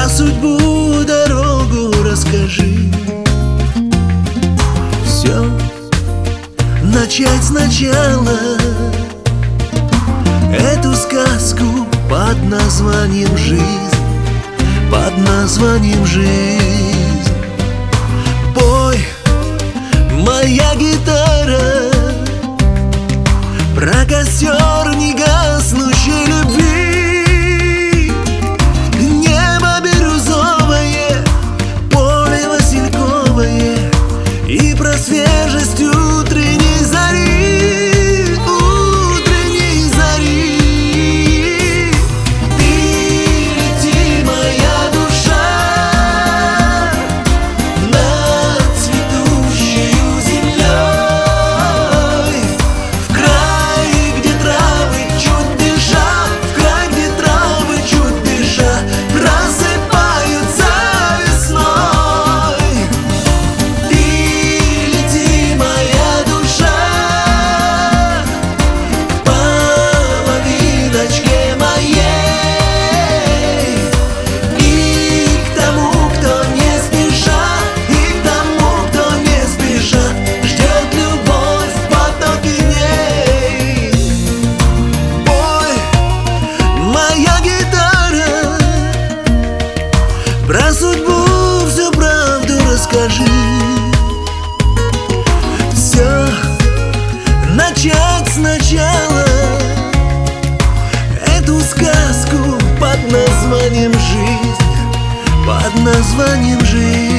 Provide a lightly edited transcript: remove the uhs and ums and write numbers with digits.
Про судьбу дорогу расскажи. Все начать сначала. Эту сказку под названием жизнь, под названием жизнь. Пой, моя гитара, про костер негаснущей любви. Небо бирюзовое, поле васильковое, и про свежесть утренней зари, утренней зари. Ты лети, моя душа, над цветущею землей, в край, где травы чуть дыша, в край, где травы чуть дыша просыпаются весной. Ты лети, моя душа, к половиночке моей, и к тому, кто не спеша, и к тому, кто не спеша ждет любовь в потоке дней. Пой, моя гитара, про судьбу всю правду расскажи. Все начать сначала. Эту сказку под названием жизнь, под названием жизнь.